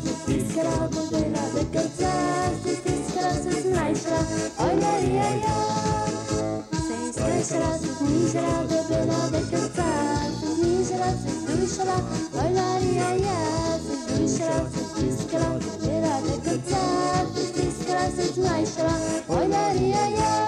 Descalado de la de calzar, descalado naixerá, olha ia. Seis naixerá, miserado de la de calzar, miserá, duixerá, olha ia. Duixerá, descalado de la de calzar, descalado naixerá, olha ia.